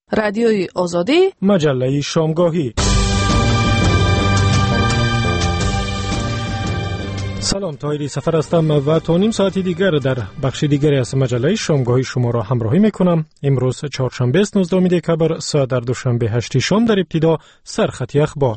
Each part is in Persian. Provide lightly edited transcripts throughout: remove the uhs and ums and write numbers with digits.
رادیوی آزادی، مجله شامگاهی. سلام، طاهری سفر هستم و تا نیم ساعتی دیگر در بخش دیگری از مجله شامگاهی شما را همراهی میکنم. امروز چهارشنبه است 19 دکبر، ساعت در دوشنبه 8 شام. در ابتدا سرخطی اخبار.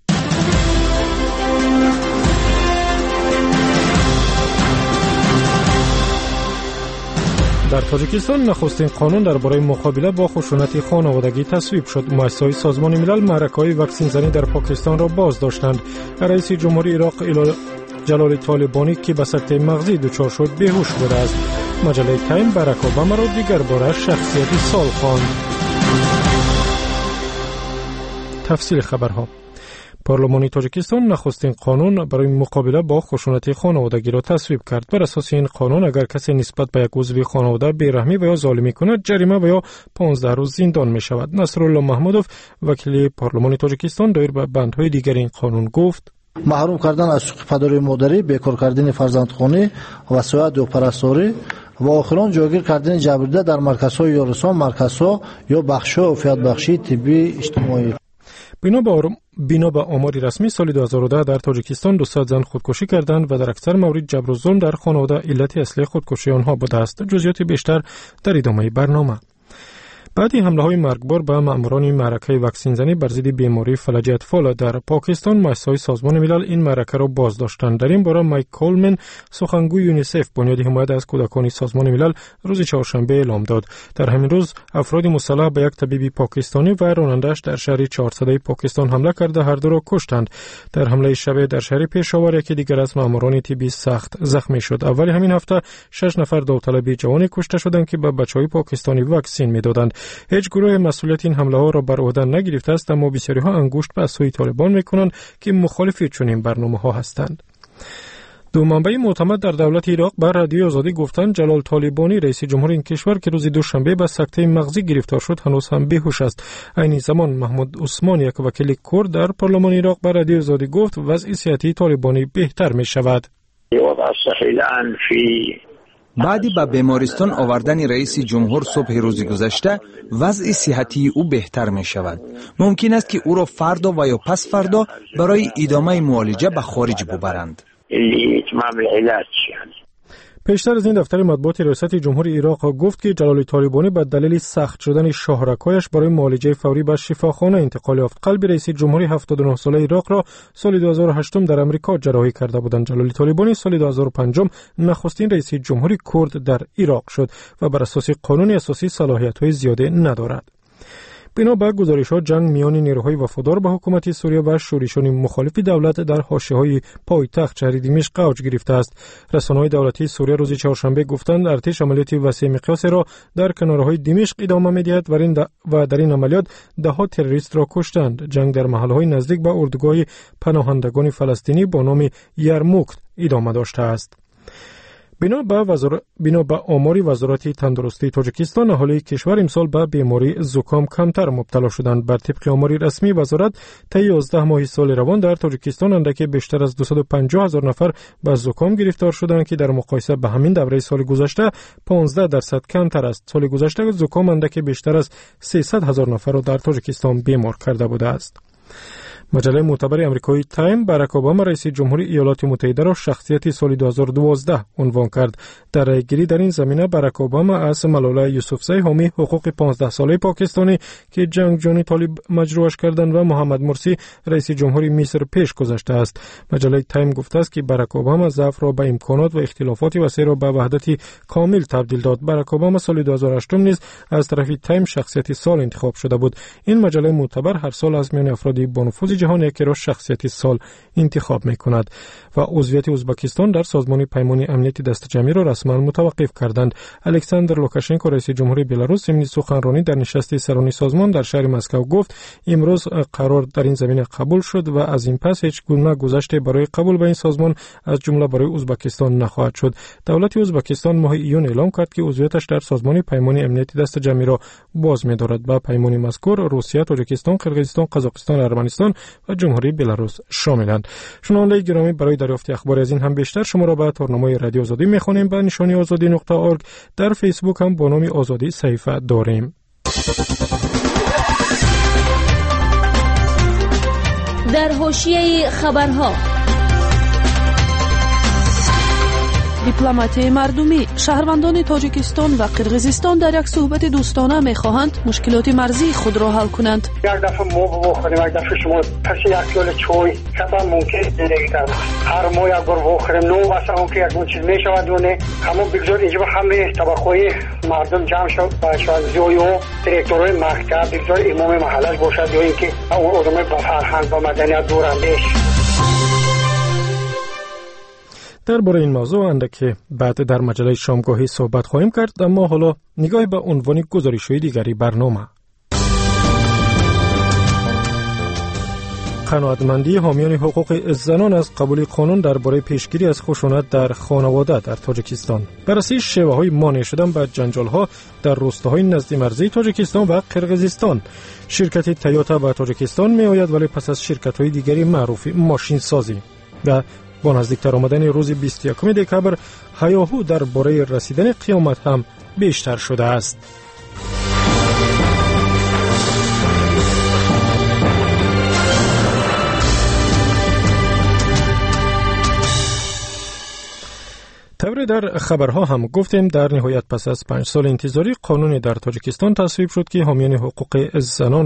در تاجیکستان نخستین قانون درباره مقابله با خشونت خانوادگی تصویب شد. مؤسسه‌های سازمان ملل معرکه‌های واکسن زنی در پاکستان را باز داشتند. رئیس جمهوری عراق جلال طالبانی که به سکته مغزی دچار شد بیهوش بوده است. مجله تایم باراک اوباما را دیگر باره شخصیت سال خواند. تفصیل خبرها. پارلمان تاجیکستان نخستین قانون برای مقابله با خشونت خانوادگی را تصویب کرد. بر اساس این قانون اگر کسی نسبت به یک عضو خانواده بیرحمی و یا ظالمی کند، جریمه و یا 15 روز زندان می شود. نصرالله محمودوف، وکیل پارلمان تاجیکستان، دایر به بندهای دیگر این قانون گفت: محروم کردن از حقوق پدری و مادری، بیکار کردن فرزندخوانی، وصایت و پرستاری و آخران جایگیر کردن جبرده در مرکزهای یا رسان، مرکزها یا بخش‌های عافیت بخشی طبی اجتماعی. بنا به آمار رسمی سال 2010 در تاجیکستان 200 زن خودکشی کردند و در اکثر موارد جبر و ظلم در خانواده علت اصلی خودکشی آنها بوده است. جزئیات بیشتر در ادامه برنامه. بعد حمله‌های مرگبار به ماموران معرکه واکسن زنی بر ضد بیماری فلج اطفال در پاکستان، مؤسسه‌های سازمان ملل این معرکه را باز داشتند. در این باره مایک کولمن، سخنگوی یونیسف، بنیاد حمایت از کودکان سازمان ملل، روز چهارشنبه اعلام داد در همین روز افراد مسلح به یک طبیب پاکستانی و راننده‌اش در شهر 400 پاکستان حمله کرده هر دو را کشتند. در حمله شب در شهر پشاور یکی دیگر از ماموران طبی سخت زخمی شد. اول همین هفته 6 نفر داوطلب جوان کشته شدند که به بچه‌های پاکستانی واکسن می‌دادند. هیچ گروه مسئولیت این حمله ها را بر عهده نگرفته است، اما بسیاری ها انگشت به سوی طالبان میکنند که مخالف چنین برنامه ها هستند. دو منبع معتمد در دولت عراق بر رادیو آزادی گفتند جلال طالبانی، رئیس جمهور این کشور که روز دوشنبه به سکته مغزی گرفتار شد، هنوز هم بیهوش است. عین زمان محمود عثمان، یک وکیل کرد در پارلمان عراق، بر رادیو آزادی گفت وضع صحتی طالبانی بهتر می شود. بعدی به بیمارستان آوردن رئیس جمهور صبح روز گذشته، وضع صحتی او بهتر می شود. ممکن است که او را فردا و یا پس فردا برای ادامه معالجه به خارج ببرند. پیشتر از این دفتر مطبوعات ریاست جمهوری عراق گفت که جلال طالبانی به دلیل سخت شدن شاهرک‌هایش برای معالجه فوری به شفاخانه انتقال یافت. قلب رئیس جمهوری 79 ساله عراق را سال 2008 در امریکا جراحی کرده بودند. جلال طالبانی سال 2005 نخستین رئیس جمهوری کرد در عراق شد و بر اساس قانون اساسی صلاحیت‌های زیاده ندارد. بنا به گزارش‌ها، جنگ میان نیروهای وفادار به حکومت سوریه و شورشیان مخالف دولت در حاشیه‌های پایتخت شهر دمشق اوج گرفته است. رسانه‌های دولتی سوریه روز چهارشنبه گفتند ارتش عملیات وسیع مقیاس را در کنارهای دمشق ادامه می‌دهد و در این عملیات ده‌ها تروریست را کشتند. جنگ در محل‌های نزدیک به اردوگاه پناهندگان فلسطینی با نام یرموک ادامه داشته است. بنا به آمار وزارت تندرستی تاجیکستان، اهالی کشور امسال به بیماری زکام کمتر مبتلا شدند. بر طبق آمار رسمی وزارت، طی 11 ماه سال روان در تاجیکستان اندکی بیشتر از 250,000 نفر به زکام گرفتار شدند که در مقایسه به همین دوره سال گذشته 15% کمتر است. سال گذشته زکام اندکی بیشتر از 300,000 نفر را در تاجیکستان بیمار کرده بوده است. مجله معتبر آمریکایی تایم باراک اوباما، رئیس جمهوری ایالات متحده، را شخصیت سال 2012 عنوان کرد. در رأیگیری در این زمینه باراک اوباما از ملاله یوسفزی، حامی حقوق 15 ساله پاکستانی که جنگجویان طالب مجروحش کردند، و محمد مرسی، رئیس جمهوری مصر، پیش گذاشته است. مجله تایم گفته است که باراک اوباما ضعف را به امکانات و اختلافات وسیع را به وحدت کامل تبدیل داد. باراک اوباما سال 2008 نیز از طرف تایم شخصیت سال انتخاب شده بود. این مجله معتبر هر سال از میان افراد با نفوذ جهان یکی را شخصیت سال انتخاب می کند و عضویت ازبکستان در سازمان پیمان امنیت دست جمعی را رسما متوقف کردند. الکساندر لوکاشنکو، رئیس جمهوری بلاروس، ضمن سخنرانی در نشست سرانی سازمان در شهر مسکو گفت امروز قرار در این زمینه قبول شد و از این پس هیچ گونه گذشته برای قبول به این سازمان از جمله برای ازبکستان نخواهد شد. دولت ازبکستان ماه ایون اعلام کرد که عضویتش در سازمان پیمان امنیت دست جمعی را باز می‌دارد. با پیمان مذکور روسیه، تاجیکستان، قرقیزستان، قزاقستان، ارمنستان و جمهوری بلاروس شاملند. شنوندگان گرامی، برای دریافت اخبار از این هم بیشتر شما را به تارنمای رادیو آزادی می‌خوانیم. به نشانی azadi.org. در فیسبوک هم با نام آزادی صفحه داریم. در حاشیه خبرها، دیپلماتی مردمی. شهروندان تاجیکستان و قرقیزستان در یک صحبت دوستانه می‌خواهند مشکلات مرزی خود را حل کنند. یک دفعه ما بخوریم، یک دفعه شما پس یک کیلو چای کدام ممکن زندگی کرد. هر ما یک بار بخوریم نو واسه اون که یک چیز میشود دونه همون بگذار اینجا همه طبقه مردم جمع شد و شازیو دیرکتورای مکتب بگذار امام محله باشد یا اینکه اون علمای با فرهنگ و مدنیت دور اندیش. درباره این موضوع اندکی بعد در مجله شامگاهی صحبت خواهیم کرد، اما حالا نگاه به عنوان گزارش‌های دیگری برنامه. قناعتمندی حامیان حقوق زنان از قبول قانون درباره پیشگیری از خشونت در خانواده در تاجیکستان. بررسی شیوه‌های مانع شدن به جنجال‌ها در روستاهای نزدیک مرزی تاجیکستان و قرقیزستان. شرکت تویوتا به تاجیکستان می‌آید ولی پس از شرکت‌های دیگری معروف ماشین سازی. و با نزدیکتر آمدن روز 21 دکبر هیاهو درباره رسیدن قیامت هم بیشتر شده است. طبری در خبرها هم گفتیم در نهایت پس از 5 سال انتظاری قانونی در تاجیکستان تصویب شد که حامیان حقوق زنان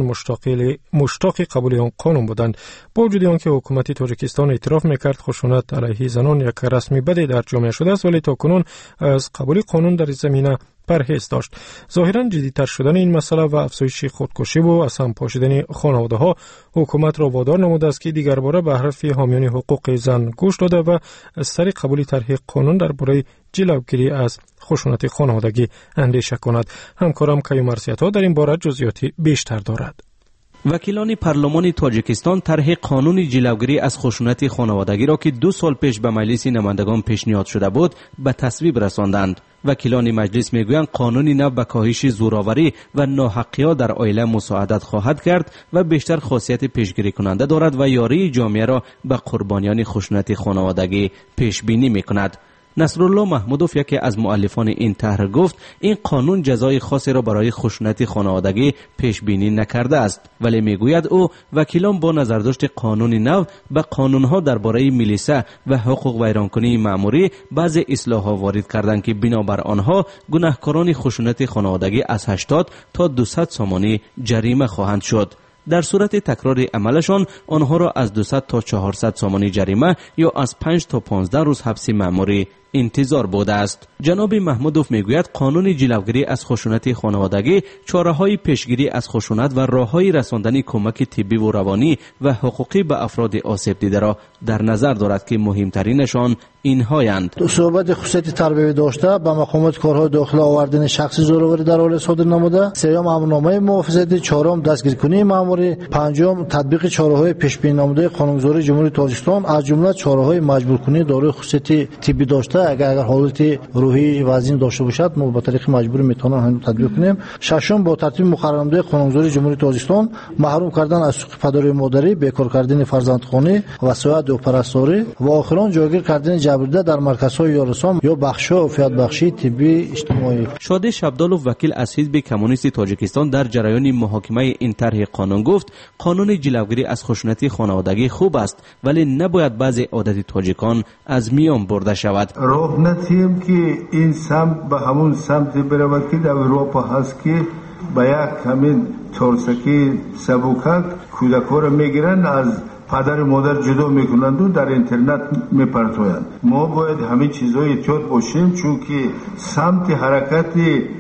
مشتاق قبول آن قانون بودند. با وجود آنکه حکومت تاجیکستان اعتراف میکرد خشونت علیه زنان یک رسمی بدی در جامعه شده است، ولی تاکنون از قبول قانون در زمینه پرهیز داشت. ظاهراً جدی‌تر شدن این مسئله و افزایش خودکشی و از هم پاشیدن خانواده‌ها حکومت را وادار نموده است که دیگر باره به حرف حامیان حقوق زن گوش داده و از طریق قبول طرح قانون درباره جلوگیری از خشونت خانوادگی اندیشه کند. همکارم کیومرسیت‌ها در این باره جزئیاتی بیشتر دارد. وکیلان پارلمان تاجیکستان طرح قانون جلوگیری از خشونت خانوادگی را که 2 سال پیش به مجلس نمایندگان پیشنهاد شده بود به تصویب رساندند. وکیلان مجلس میگویند قانون نو به کاهش زوراوری و ناحقی‌ها در عائله مساعدت خواهد کرد و بیشتر خاصیت پیشگیری کننده دارد و یاری جامعه را به قربانیان خشونت خانوادگی پیش بینی میکند. نصرالله محمودوف یکی از مؤلفان این طرح گفت این قانون جزای خاصی را برای خشونت خانوادگی پیش بینی نکرده است، ولی میگوید او وکیلان با نظرداشت قانون نو به قانونها درباره ملیسه و حقوق ویرانکنی مأموری بعضی اصلاحات وارد کردند که بنابر آنها گناهکاران خشونت خانوادگی از 80 تا 200 سامانی جریمه خواهند شد. در صورت تکرار عملشان آنها را از 200 تا 400 سامانی جریمه یا از 5 تا 15 روز حبس مأموری انتظار بوده است. جناب محمودوف میگوید قانون جلوگیری از خشونت خانوادگی چاره‌های پیشگیری از خشونت و راه‌های رساندن کمک طبی و روانی و حقوقی به افراد آسیب دیده را در نظر دارد که مهمترینشان اینهایند: صحبت خصوصیت تربیوی داشته، به مقامات کارهای داخلی آوردن شخصی زوراوری در حال صادر نموده، سوم امرنامه محافظتی، چهارم دستگیرکنی مأموری، پنجم تطبیق چاره‌های پیش‌بینی نموده قانونگذاری جمهوری تاجیکستان از جمله چاره‌های مجبورکنی دارای خصوصیت طبی داشته اگر حالت روحی وزین داشته باشد ما با طریق مجبور میتونیم هم تطبیق کنیم. ششم با ترتیب مقرر نموده قانونگذاری جمهوری تاجیکستان محروم کردن از حقوق پدری و مادری، بیکار کردن فرزندخوانی، وصایت و پرستاری و آخران جایگیر کردن جبرده در مرکزهای یارسان یا بخش‌ها عافیت بخشی طبی اجتماعی. شادی شبدالوف وکیل از حزب کمونیست تاجیکستان در جریان محاکمه این طرح قانون گفت قانون جلوگیری از خشونت خانوادگی خوب است ولی نباید بعضی عادت تاجیکان از میان برده شود. راه ندهیم که این سمت به همون سمت برود که در اروپا هست که با یک همین چارسکی سبوکک کودک‌ها را میگیرن از پدر مادر جدا میکنند و در اینترنت میپرتویند. ما باید همین چیزهای احتیاط باشیم چون که سمت حرکت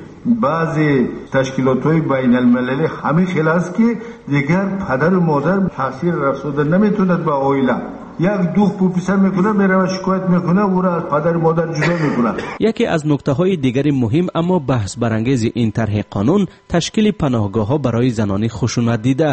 بعضی تشکیلات‌های بین المللی همین خیلی است که دیگر پدر و مادر تاثیر رسانده نمیتوند به عائله. یک دو پسر میکنه میره شکایت میکنه او را از پدر مادر جدا میکنه. یکی از نکته‌های دیگر مهم اما بحث برانگیز این طرح قانون تشکیل پناهگاه‌ها برای زنان خشونت دیده است.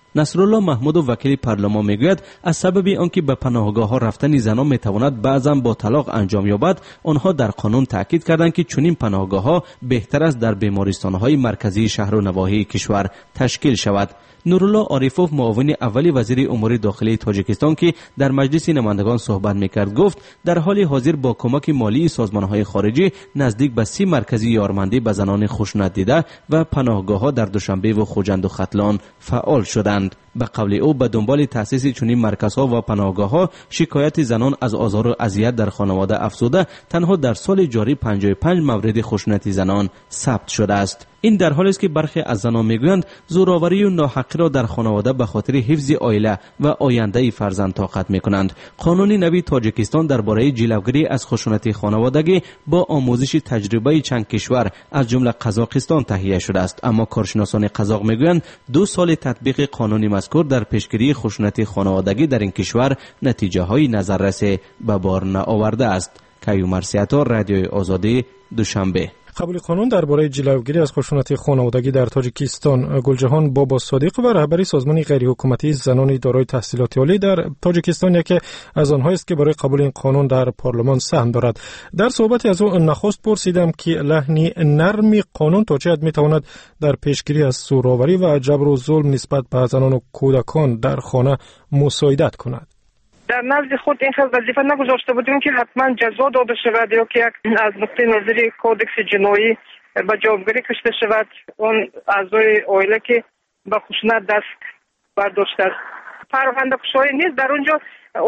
نصرالله محمود وکیل پارلمان میگوید از سبب آنکه به پناهگاه‌ها رفتن زنان میتواند بعضا با طلاق انجام یابد، آنها در قانون تاکید کردند که چنین پناهگاه‌ها بهتر است در بیمارستان‌های مرکزی شهر و نواحی کشور تشکیل شود. نورالله عارفوف معاون اول وزیر امور داخلی تاجیکستان که در مجلس نمایندگان صحبت میکرد گفت در حال حاضر با کمک مالی سازمان‌های خارجی نزدیک به 30 مرکزی یارمندی به زنان خشونت دیده و پناهگاه‌ها در دوشنبه و خوجند و ختلان فعال شدند. به قول او به دنبال تأسیس چنین مرکزها و پناهگاه‌ها شکایت زنان از آزار و اذیت در خانواده افزوده تنها در سال جاری 55 مورد خشونت زنان ثبت شده است. این در حالی است که برخی از زنان میگویند زورآوری و ناحقی را در خانواده به خاطر حفظ عائله و آینده فرزند طاقت میکنند. قانون نوی تاجیکستان درباره جلوگیری از خشونت خانوادگی با آموزش تجربه چند کشور از جمله قزاقستان تهیه شده است، اما کارشناسان قزاق میگویند 2 سال تطبیق قانون مذکور در پیشگیری خشونت خانوادگی در این کشور نتیجه های نظررس به بار نآورده است. کیومر سیاتا، رادیوی آزادی، دوشنبه. قبول قانون درباره جلوگیری از خشونت خانوادگی در تاجیکستان. گلجهان بابا صادق و رهبری سازمان غیر حکومتی زنان دارای تحصیلات عالی در تاجیکستان یکی از آنها است که برای قبول این قانون در پارلمان سهم دارد. در صحبتی از او نخست پرسیدم که لحنی نرمی قانون تا چه حد میتواند در پیشگیری از زورآوری و جبر و ظلم نسبت به زنان و کودکان در خانه مساعدت کند. در نزد خود این خیلی وظیفه نگذاشته بودیم که حتما جزا داده شود یا که از نقطه نظری کودکس جنایی به جوابگیری کشته شود اون اعضای عائله که به خشونت دست برداشته است. پرونده کشایی نیست، در اونجا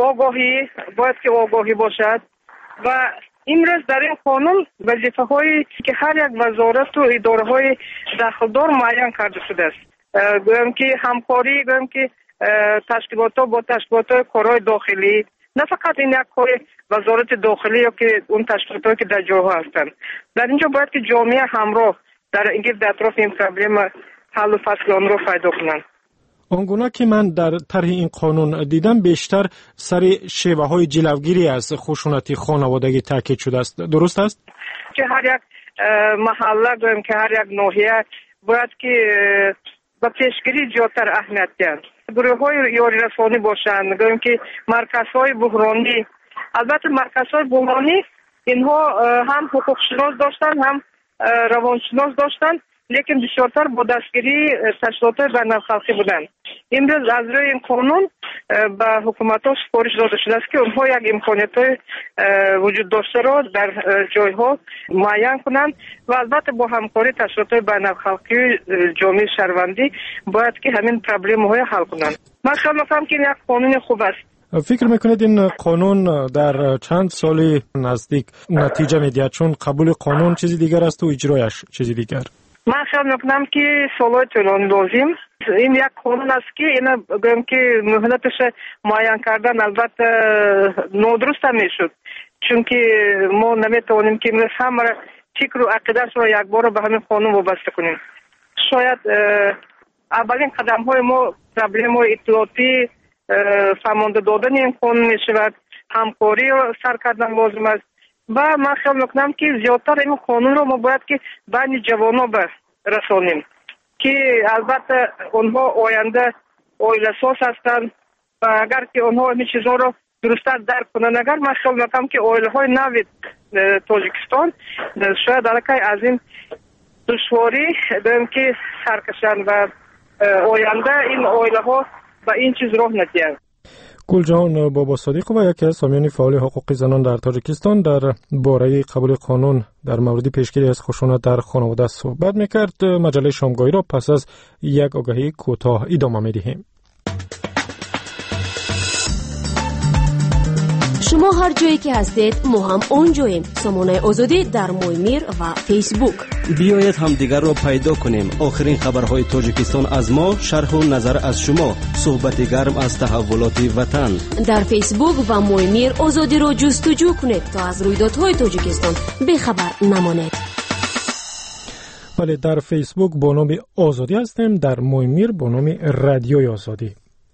آگاهی باید که آگاهی باشد و امروز در این قانون وظیفه هایی که هر یک وزارت و اداره های داخلدار معین کرده شده است. گویم که همکاری، گویم که تشکیلات با تشکیلات کارهای داخلی، نه فقط این یک کار وزارت داخلی یا که اون تشکیلات که در جاها هستند. در اینجا باید که جامعه همراه در اطراف این پرابلم حل و فصل آن را پیدا کنند. آنگونه که من در طرح این قانون دیدم بیشتر سر شیوه های جلوگیری از خشونت خانوادگی تاکید شده است. درست است؟ که هر یک محله گویم که هر یک ناحیه باید که با پیشگیری زیادتر اهمیت دهند. گروه‌های یاری رسانی باشند، گویم که مرکزهای بحرانی. البته مرکزهای بحرانی اینها هم حقوق شناس داشتند هم روانشناس داشتند، لیکن بسیارتر با دستگیری تشکیلات بین‌الخلقی بودند. امروز از روی این قانون به حکومت‌ها سفارش داده شده است که اونها یک امکانیت‌های وجود داشته را در جای‌ها معین کنند و البته با همکاری تشکیلات بین‌الخلقی جامعه شهروندی باید که همین پرابلم‌های حل کنند. من خیال می‌کنم که این یک قانون خوب است. فکر میکنید این قانون در چند سال نزدیک نتیجه میدهد؟ چون قبول قانون چیزی دیگر است و اجرایش چیزی دیگر. من خیال میکنم که سالهای طولانی لازم این یک قانون است که اینا گویم که مهلتش معین کردن البته نادرست میشد، چون که ما نمیتوانیم که همه فکر و عقیده‌اش را یک بار به همین قانون وابسته کنیم. شاید اولین قدم های ما پرابلم های اطلاعاتی فرمانده دادن این قانون می شود، همکاری را سر کردن لازم است و من خیال میکنم که زیادتر این قانون رو ما باید که بین جوانان برسانیم که البته اونها آینده عائله ساز هستند و اگر که اونها این چیزها رو درست‌تر درک کنند، اگر من خیال میکنم که عائله های نوی تاجیکستان شاید الکی از این دشواری داریم که سرکشند و آینده این عائله ها به این چیز راه ندهند. گلجهان بابا صادق و یکی از حامیان فعال حقوق زنان در تاجیکستان در باره قبول قانون در مورد پیشگیری از خشونت در خانواده صحبت میکرد. مجله شامگاهی را پس از یک آگهی کوتاه ادامه میدهیم. شما هر جایی که هستید ما هم اونجاییم. سامانه آزادی در مویمیر و فیسبوک. بیایید همدیگر را پیدا کنیم. آخرین خبرهای تاجیکستان از ما، شرح و نظر از شما، صحبت گرم از تحولات وطن. در فیسبوک و مویمیر آزادی را جستجو کنید تا از رویدادهای تاجیکستان بخبر نمانید. بله، در فیسبوک با نام آزادی هستیم، در مویمیر با نام رادیوی آزادی.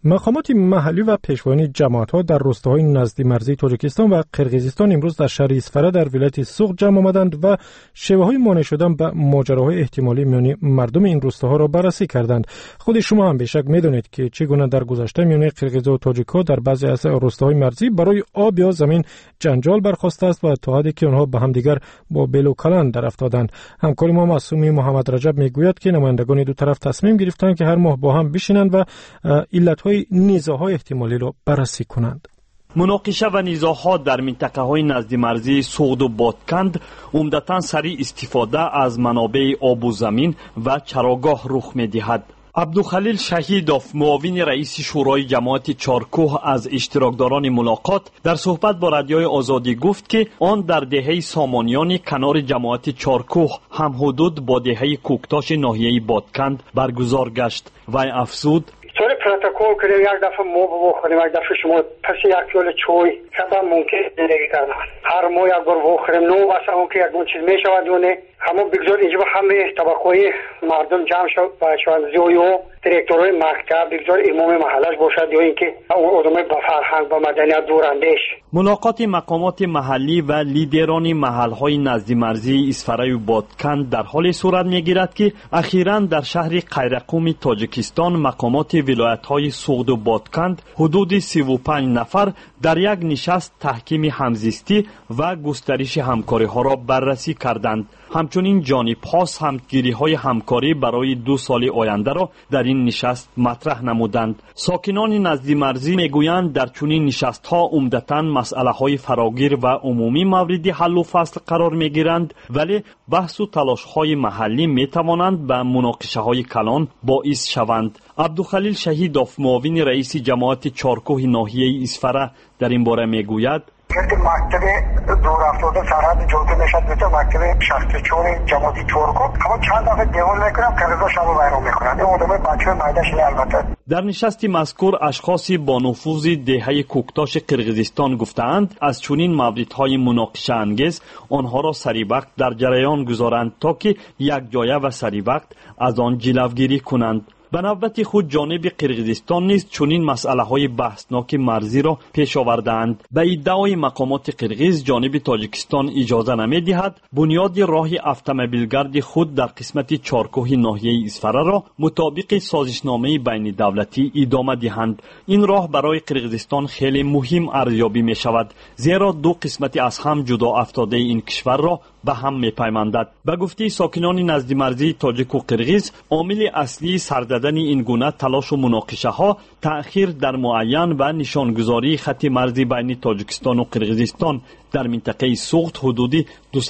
مقامات محلی و پیشوایان جماعت‌ها در روستاهای نزدی مرزی تاجیکستان و قرقیزستان امروز در شهر اسفره در ولایت سوق جمع آمدند و شیوه‌های مانع شدن به ماجراهای احتمالی میان مردم این روستاها را بررسی کردند. خود شما هم بیشک می‌دانید که چگونه در گذشته میان قرقیز و تاجیک‌ها در بعضی از روستاهای مرزی برای آب یا زمین جنجال برخاسته است و تا حدی که آنها به همدیگر با بیل و کلان در افتادند. همکار ما معصومی محمد رجب میگوید که نمایندگان دو طرف تصمیم گرفتند که هر ماه با هم بشینند و علت‌های نیزه‌های احتمالی را بررسی کنند. مناقشه و نیزه‌ها در منطقه‌های نزد مرزی سوغد و بادکند عمدتاً سری استفاده از منابع آب و زمین و چراگاه رخ می‌دهد. عبدالخلیل شهیدوف معاون رئیس شورای جماعت چارکوه از اشتراکداران ملاقات در صحبت با رادیوی آزادی گفت که آن در دهه سامانیان کنار جماعت چارکوه هم حدود با دهه کوکتاش ناحیه بادکند برگزار گشت و افزود طور پروتکل کنیم یک دفعه ما بخوریم یک دفعه شما پس یک کیلو چای کدام ممکن زندگی کردن هر ما یک بار بخوریم نو اصلا اون که یک دون چیز میشود دونه همون بگذار اینجا همه طبقه مردم جمع شد بچه‌ها زیو دیرکتورای مکتب بگذار امام محلش باشد یا اینکه اون آدمای با فرهنگ با مدنیت دوراندیش. ملاقات مقامات محلی و لیدران محل‌های نزد مرزی اسفره و بادکند در حال صورت می‌گیرد که اخیراً در شهر قیرقوم تاجیکستان مقامات ولایت‌های سوغد و بادکند حدود 35 نفر در یک نشست تحکیم همزیستی و گسترش همکاری‌ها را بررسی کردند. همچنین جانب‌ها همگیری‌های همکاری برای 2 سال آینده را در این نشست مطرح نمودند. ساکنان نزد مرزی میگویند در چنین نشست‌ها عمدتاً مسئله‌های فراگیر و عمومی مورد حل و فصل قرار می‌گیرند، ولی بحث و تلاش‌های محلی می‌توانند به مناقشه‌های کلان باعث شوند. عبدالخلیل شهیدوف معاون رئیس جماعت چارکوه ناحیه اسفره در این باره میگوید مکتب دور افتاده سرحد جوده نشد میشه مکتب شخص چون جماعتی چورکو اما چند دفعه دیوار میکنم قرضا شب و بیرون میکنند این آدمای بچه مایدش البته. در نشست مذکور اشخاصی با نفوذ دهه کوکتاش قرقیزستان گفتند از چنین موردهای مناقشه انگیز آنها را سری وقت در جریان گذارند تا که یک جایه و سری وقت از آن جلوگیری کنند. به نوبت خود جانب قرقیزستان نیز چنین مسئله‌های بحثناک مرزی را پیش آوردند. به ادعای مقامات قرقیز جانب تاجیکستان اجازه نمی‌دهد بنیاد راه اتومبیلگرد خود در قسمت چارکوه ناحیه اسفره را مطابق سازشنامه بین دولتی ادامه دهند. این راه برای قرقیزستان خیلی مهم ارزیابی می‌شود، زیرا 2 قسمت از هم جدا افتاده این کشور را به هم می‌پیوندد. به گفته ساکنان نزد مرزی تاجیک و قرقیز عامل اصلی سرددن این گونه تلاش و مناقشه ها تأخیر در معین و نشانگذاری خط مرزی بین تاجیکستان و قرقیزستان در منطقه سوغد حدودی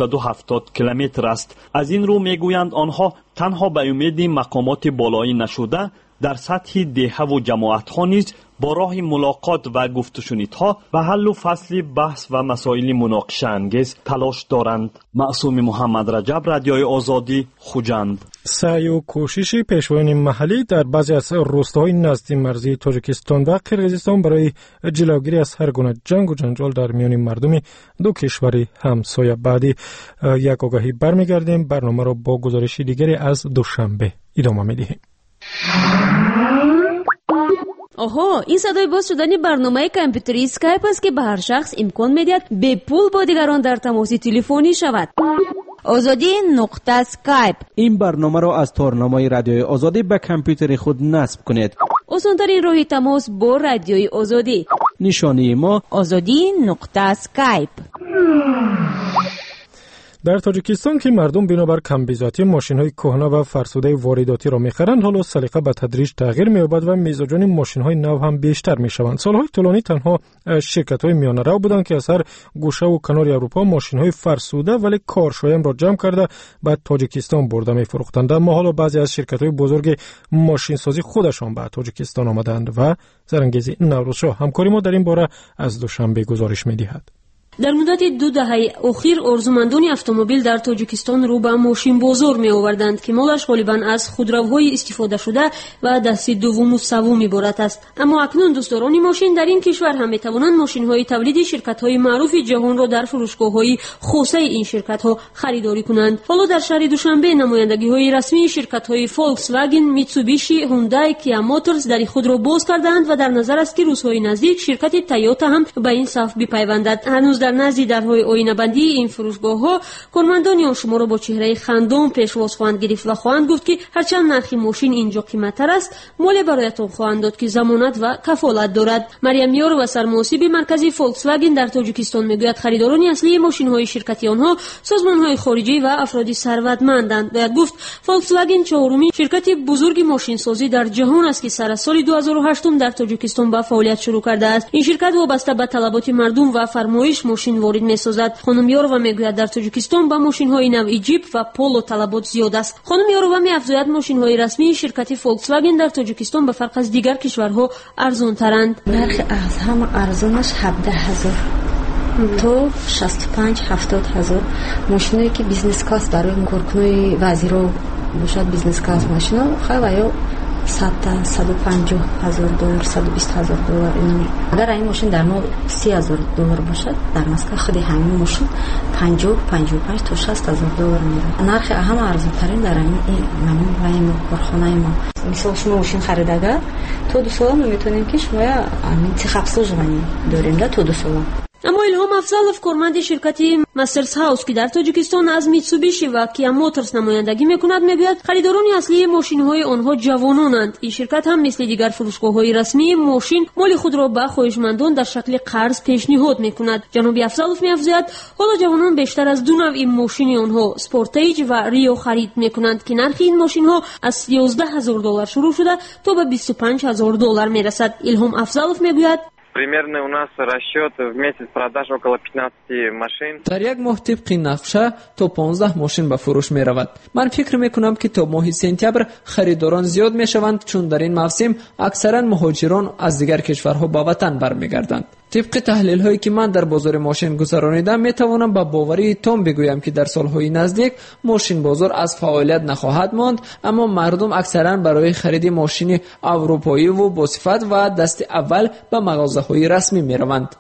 270 کیلومتر است. از این رو میگویند آنها تنها به امید مقامات بالایی نشده در سطح دهه و جماعت ها نیز با راه ملاقات و گفت و شنیدها به حل و فصل بحث و مسائل مناقشه انگیز تلاش دارند. معصوم محمد رجب، رادیوی آزادی، خوجند. سعی و کوشش پیشوایان محلی در بعضی از روستاهای نزدیک مرزی تاجیکستان و قرقیزستان برای جلوگیری از هر گونه جنگ و جنجال در میان مردم دو کشور همسایه. بعدی یک آگاهی برمیگردیم. برنامه را با گزارش دیگری از دوشنبه ادامه میدهیم. آها، این صدای باز شدن برنامه کامپیوتری اسکایپ است که به هر شخص امکان میدهد به پول با دیگران در تماس تلفنی شود. آزادی نقطه اسکایپ. این برنامه را از تارنمای رادیوی آزادی به کامپیوتر خود نصب کنید. آسان‌ترین راه تماس با رادیوی آزادی. نشانی ما آزادی نقطه اسکایپ. در تاجیکستان که مردم بنابر کمبیزاتی ماشین‌های کهنه و فرسوده وارداتی را می‌خرند، حالا سلیقه به تدریج تغییر می‌یابد و مزاجان ماشین‌های نو هم بیشتر می‌شوند. سال‌های طولانی تنها شرکت‌های میانه‌رو بودند که از هر گوشه و کنار اروپا ماشین‌های فرسوده ولی کارشایم را جمع کرده به تاجیکستان برده می‌فروختند. اما حالا بعضی از شرکت‌های بزرگ ماشین‌سازی خودشان به تاجیکستان آمدند و زرانگیز نوروزشاه همکاری ما در این باره از دوشنبه گزارش می‌دهد. در مدت 2 دهه اخیر آرزومندان اتومبیل در تاجیکستان رو به ماشین بازار می آوردند که مالش غالبا از خودروهای استفاده شده و دست دوم و سوم عبارت است. اما اکنون دوستداران ماشین در این کشور هم می توانند ماشین های تولیدی شرکت های معروف جهان را در فروشگاه های خاصه این شرکت ها خریداری کنند. حالا در شهر دوشنبه نمایندگی های رسمی شرکت های فولکس واگن، میتسوبیشی، هوندای، کیا موتورز در خود را باز کردند و در نظر است که روزهای نزدیک شرکت تویوتا هم به این صف بپیوندد. هنوز در نزد درهای آینه‌بندی این فروشگاه‌ها کارمندان آن شما را با چهره خندان پیشواز خواهند گرفت و خواهند گفت که هرچند نرخ ماشین اینجا قیمت‌تر است، مال برایتان خواهند داد که ضمانت و کفالت دارد. مریم یار و سرمحاسب مرکزی فولکس واگن در تاجیکستان میگوید خریداران اصلی ماشین‌های شرکتی آنها سازمان‌های خارجی و افراد ثروتمندند. باید گفت فولکس واگن چهارمین شرکت بزرگ ماشین‌سازی در جهان است که سر از سال 2008 در تاجیکستان با فعالیت شروع کرده است. این شرکت وابسته به طلبات مردم و فرمایش ماشین وارد می‌سازد. خانم یارова میگوید در تاجیکستان با ماشین‌های نوعی جیپ و پولو طلبات زیاد است. خانم یارова می‌افزاید ماشین‌های رسمی شرکت فولکس واگن در تاجیکستان به فرق از دیگر کشورها ارزان‌ترند. نرخ از هم ارزانش 17000 تو 65-70,000 ماشینایی که بیزنس کلاس برای کارکنای وزیرا باشد، بیزنس کلاس ماشینا خیلی 150,000 دلار 120,000 دلار. اگر این ماشین در ما 30,000 دلار باشد، در مسکن خود همین ماشین 50-55 تا 60,000 دلار میره. نرخ اهم ارزان‌ترین در این ممنون کارخانه ما. مثلا شما ماشین خریدگاه تو 2 سال میتونین که شما انتخاب سوژوانی دارین تا 2 سال. اما الهام افضلов کارمند شرکت ماسترز هاوس که در تاجیکستان از میتسوبیشی و کیا موتورز نمایندگی میکند میگوید خریداران اصلی ماشین‌های آنها جوانانند. این شرکت هم مثل دیگر فروشگاه‌های رسمی ماشین مال خود را به خواهشمندان در شکل قرض پیشنهاد میکند. جناب افضلов می‌افزاید حالا جوانان بیشتر از 2 نوع این ماشین آنها سپورتیج و ریو خرید میکنند که نرخ این ماشین‌ها از 11,000 دلار شروع شده تا به 25,000 دلار میرسد. الهام افضلов میگوید Примерно у нас расчет в месяц продаж около 15 машин. در یک ماه طبق نقشه تا 15 ماشین به فروش می رود. من فکر می کنم که تا ماه سپتامبر خریداران زیاد می شوند چون در این موسم اکثرا مهاجران از دیگر کشورها به وطن برمیگردند. طبق تحلیل هایی که من در بازار ماشین گذرانیدم می توانم با باوری تام بگویم که در سالهای نزدیک ماشین بازار از فعالیت нахواهد ماند، اما مردم اکثرا برای خرید ماشین اروپایی و با صفت و دست اول به مغازه‌های رسمی می روند.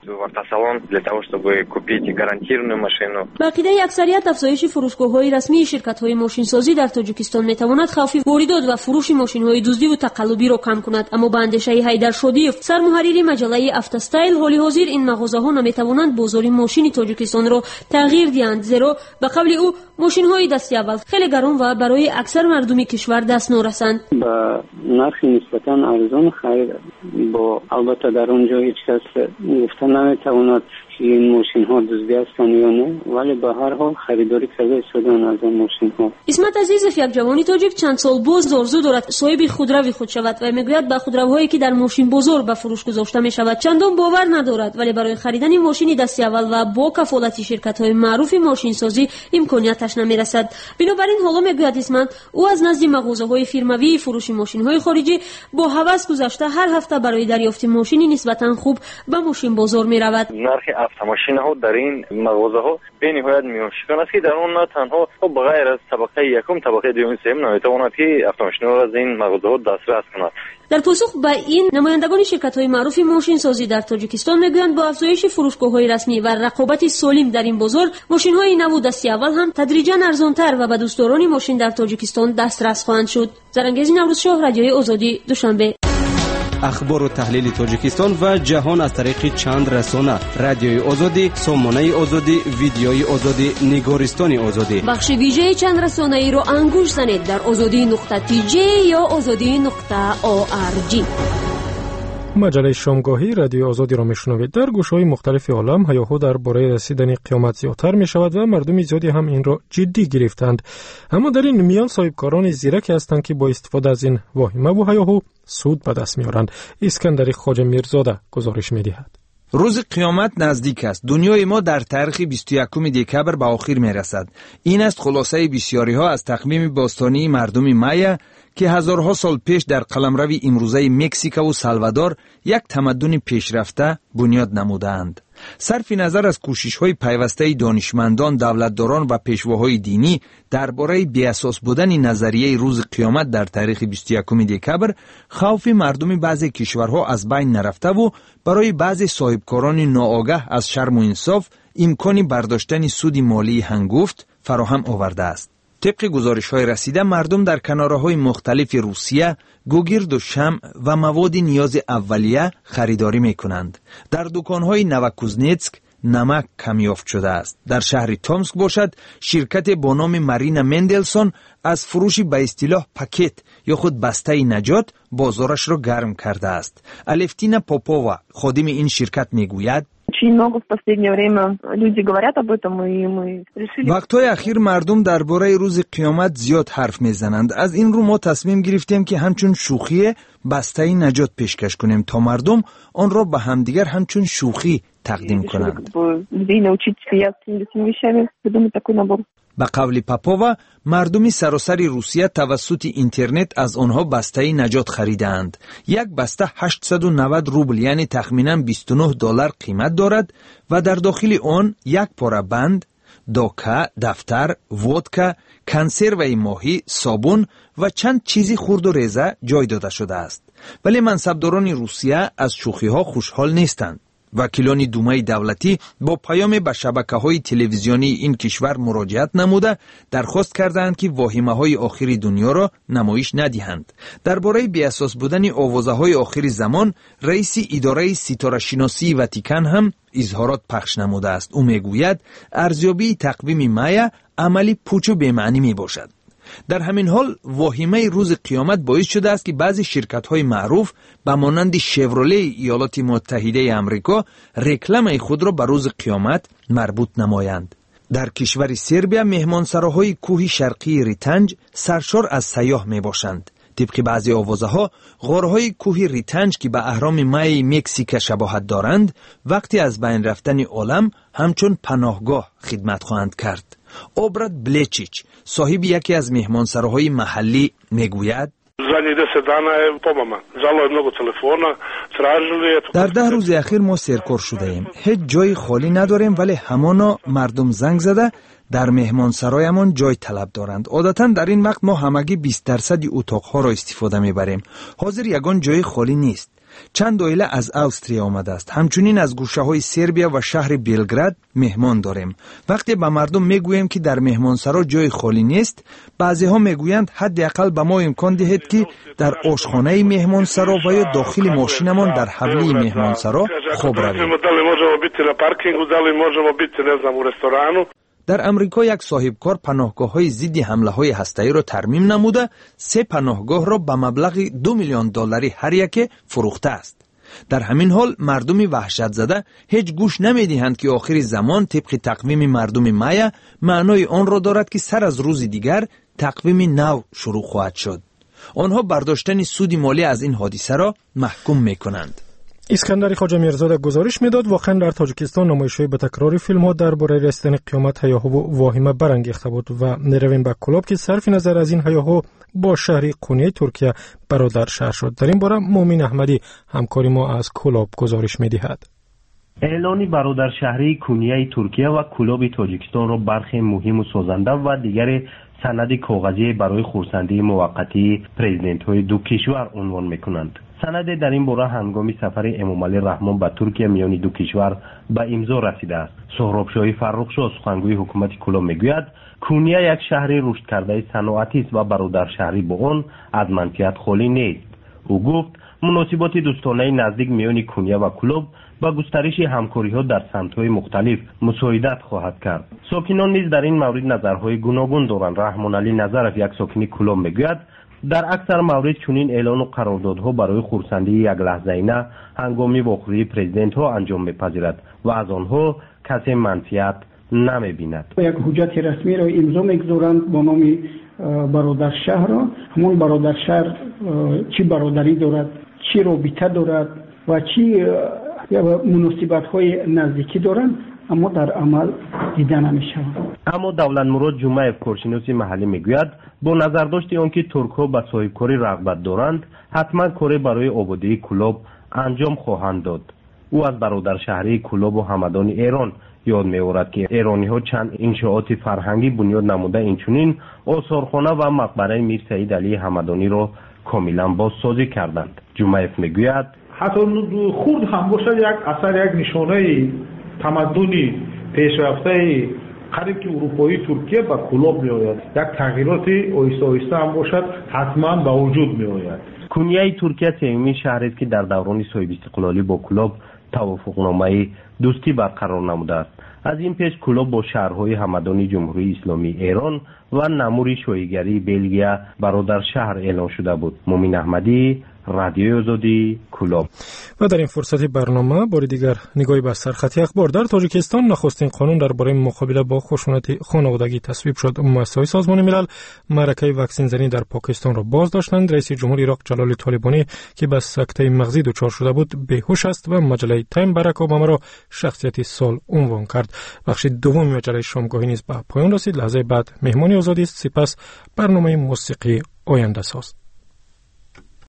با عقیده اکثریت افزایش فروشگاه‌های رسمی شرکت‌های ماشین‌سازی در تاجیکستان می تواند خوف واردات و فروش ماشین‌های دزدی و تقلبی را کم کند. اما با اندیشه حیدر شادیف سرمحرر مجله افتاستایل حالی حاضر این مغازه‌ها نمی‌توانند بازار ماشین تاجیکستان را تغییر دهند، زیرا به قول او ماشین‌های دست اول خیلی گران و برای اکثر مردم کشور دست نورسند. با نرخ نسبتاً ارزان خرید با البته در اونجا هیچ کس گفتن نمی‌تواند این ماشین ها دزدی هستند یا نه، ولی به هر حال خریداری کرده شدن از این ماشین ها. اسمت عزیزов یک جوانی تاجیک چند سال باز آرزو دارد صاحب خودروی خود شود و میگوید به خودروهایی که در ماشین بازار به فروش گذاشته می شود چندان باور ندارد، ولی برای خریدن ماشین دست اول و با کفالت شرکت های معروف ماشین سازی امکانیتش نمی رسد. بنابراین حالا میگوید اسمت او از نزد مغازه های فیرموی فروش ماشین های خارجی با هوس گذشته هر هفته برای دریافت ماشین نسبتا خوب به ماشین بازار می رود. автомашина ҳо дар ин мағозаҳо бениҳоят меошикон аст ки дар он на танҳо бағайр аз табақаи якум табақаи дуюми сеюм наметавонад ки автомашинаро аз ин мағозаҳо дастрас кунад. در پاسخ به این نمایندگان شرکت‌های معروف ماشین سازی در تاجیکستان میگویند با افزایش فروشگاه‌های رسمی و رقابت سالم در این بازار ماشین‌های نو دستی اول هم تدریجاً ارزان‌تر و به دوستداران ماشین در تاجیکستان دسترس خواهند شد. زرنگیز نوروزشاه، رادیوی آزادی، دوشنبه. اخبار و تحلیل تاجیکستان و جهان از طریق چند رسانه: رادیوی آزادی، سامانه آزادی، ویدیوی آزادی، نگارستان آزادی. بخش ویژه چند رسانه ای را انگوش زنید در azadi.tj یا azadi.org. مجله شامگاهی رادیو آزادی را میشنوید. در گوشه‌های مختلف عالم هیاهو درباره رسیدن قیامت زیادتر می شود و مردم زیادی هم این را جدی گرفتند. اما در این میان صاحبکاران زیرکی هستند که با استفاده از این واهمه و هیاهو سود به دست میارند. اسکندر خواجه میرزاده گزارش میدهد. روز قیامت نزدیک است. دنیای ما در تاریخ 21 دکبر به آخر می رسد. این است خلاصه بسیاری ها از تقویم باستانی مردم مایا که هزارها سال پیش در قلمرو امروزه مکزیک و سالوادور یک تمدن پیشرفته بنیاد نمودند. صرف نظر از کوشش‌های پیوسته دانشمندان، دولتداران و پیشواهای دینی درباره بی‌اساس بودن نظریه روز قیامت در تاریخ 21 دکبر، خوف مردم بعضی کشورها از بین نرفته و برای بعضی صاحبکاران ناآگاه از شرم و انصاف امکان برداشتن سود مالی هنگفت فراهم آورده است. طبق گزارش‌های رسیده، مردم در کناره‌های مختلف روسیه گوگرد و شمع و مواد نیاز اولیه خریداری می‌کنند. در دکان‌های نوکوزنتسک نمک کم یافت شده است. در شهر تومسک باشد، شرکت با نام مارینا مندلسون از فروش به اصطلاح پاکت یا خود بسته نجات بازارش را گرم کرده است. الفتینا پاپووا، خادم این شرکت میگوید: وقتهای اخیر مردم درباره روز قیامت زیاد حرف میزنند. از این رو ما تصمیم گرفتیم که همچون شوخی بسته نجات پیشکش کنیم تا مردم آن را به همدیگر همچون شوخی تقدیم کنند. به قول پاپووا، مردمی سراسر روسیه توسط اینترنت از آنها بسته نجات خریدند. یک بسته 890 روبل یعنی تخمینا $29 قیمت دارد و در داخل آن یک پاره بند، داکا، دفتر، ودکا، کنسروی ماهی، صابون و چند چیزی خرد و ریزه جای داده شده است. ولی منصبداران روسیه از شوخی ها خوشحال نیستند. وکیلان دومه دولتی با پیام به شبکه‌های تلویزیونی این کشور مراجعت نموده درخواست کردند که واهمه‌های آخر دنیا را نمایش ندهند. درباره بی‌اساس بودن آوازه‌های آخر زمان، رئیس اداره ستاره شناسی واتیکان هم اظهارات پخش نموده است. او میگوید ارزیابی تقویم مایا عملی پوچ و بی‌معنی میباشد. در همین حال واهمه روز قیامت باعث شده است که بعضی شرکت‌های معروف به مانند شevrolet ایالات متحده آمریکا رکلام خود را به روز قیامت مربوط نمایند. در کشور سربیا مهمانسراهای کوه شرقی ریتنج سرشار از سیاح میباشند. طبق بعضی آوازه‌ها غارهای کوه ریتنج که به اهرام مای مکزیک شباهت دارند وقتی از بین رفتن عالم همچون پناهگاه خدمت خواهند کرد. اوبرات بلچیچ، صاحب یکی از مهمانسراهای محلی، میگوید: در 10 روز اخیر ما سرکار شده ایم. هیچ جای خالی نداریم، ولی همانا مردم زنگ زده در مهمانسرایمان جای طلب دارند. عادتا در این وقت ما همگی 20% اتاقها را استفاده میبریم. حاضر یگان جای خالی نیست. چند عائله از استریا آمده است. همچنین از گوشه‌های سربیا و شهر بلگراد مهمان داریم. وقتی به مردم میگوییم که در مهمانسرا جای خالی نیست، بعضی‌ها میگویند حداقل به ما امکان دهید که در آشخانه مهمانسرا و یا داخل ماشینمان در حولی مهمانسرا خواب رویم. در امریکا یک صاحبکار پناهگاه‌های ضد حمله‌های هسته‌ای را ترمیم نموده 3 پناهگاه را به مبلغ $2 میلیون هر یک فروخته است. در همین حال مردم وحشت زده هیچ گوش نمی‌دهند که آخر زمان طبق تقویم مردم مایا معنای آن را دارد که سر از روز دیگر تقویم نو شروع خواهد شد. آنها برداشتن سود مالی از این حادثه را محکوم می‌کنند. اسکندر خواجه میرزاده گزارش میداد واقعا در تاجیکستان نمایش‌های به تکرار فیلم‌ها درباره رسیدن قیامت هیاهو و واهمه برانگیخته بود و نرویم به کلاب که صرف نظر از این هیاهو با شهری قونیه ترکیه برادر شهر شد. در این باره مومین احمدی همکاری ما از کلاب گزارش می‌دهد. اعلان برادر شهری قونیه ترکیه و کلاب تاجیکستان را برخی مهم و سازنده و دیگر سند کاغذی برای خرسندی موقتی پرزیدنت‌های دو کشور عنوان می‌کنند. سند در این باره هنگام سفر امامعلی رحمان به ترکیه میان دو کشور به امضا رسیده است. سهرابشاهی فرخشاه سخنگوی حکومت کلاب میگوید قونیه یک شهر رشد کرده صنعتی است و برادر شهری با آن از منفیت خالی نیست. او گفت مناسبات دوستانه نزدیک میان قونیه و کلاب با گسترش همکاری‌ها در سمت‌های مختلف مساعدت خواهد کرد. ساکنان نیز در این مورد نظرهای گوناگون دارند. رحمان علی نظرف یک ساکن کلاب میگوید در اکثر موارد چنین اعلان و قراردادها برای خرسندی یک لحظه نه هنگامی واقعی پرزیدنت ها انجام میپذیرد و از آنها کسی منفیت نمیبیند. یک حجت رسمی را امضا میگذارند با نام برادر شهر را. همون برادر شهر چی برادری دارد، چی رابطه دارد و چی مناسبت های نزدیکی دارند، اما در عمل دیده نمی‌شود. اما دولت مراد جمعه کارشناس محلی میگوید با نظر داشته آنکه ترک‌ها به صاحبکاری رغبت دارند حتما کاری برای آبادی کلاب انجام خواهند داد. او از برادر شهری کلوب و همدان ایران یاد می‌آورد که ایرانی‌ها چند انشاءات فرهنگی بنیاد نموده اینچنین آثارخانه و مقبره میر سعید علی همدانی را کاملا بازسازی کردند. جمعیف میگوید حتی خود هم باشد یک اثر، یک نشانه تمدنی پیشرفته قریب که اروپایی ترکیه به کلوب می‌آید، یک تغییرات آهسته آهسته هم باشد حتما به وجود می‌آید. کنیه ترکیه سومین شهری است که در دوران صاحب استقلالی با کلوب توافقنامه دوستی برقرار نموده است. از این پیش کلوب با شهرهای همدان جمهوری اسلامی ایران و نمور شایگری بلژیک برادر شهر اعلام شده بود. مومین احمدی، رادیوی آزادی، کلوب. و در این فرصت برنامه بار دیگر نگاهی به سرخط اخبار. در تاجیکستان نخستین قانون درباره مقابله با خشونت خانوادگی تصویب شد. مؤسسه‌های سازمان ملل معرکه واکسن زنی در پاکستان را باز داشتند. رئیس جمهور عراق جلال طالبانی که به سکته مغزی دچار شده بود بیهوش است و مجله تایم باراک اوباما را شخصیت سال عنوان کرد. بخش دوم مجله شامگاهی نیز به پایان رسید. لحظه بعد مهمانی آزادی است، سپس برنامه موسیقی آینده ساز.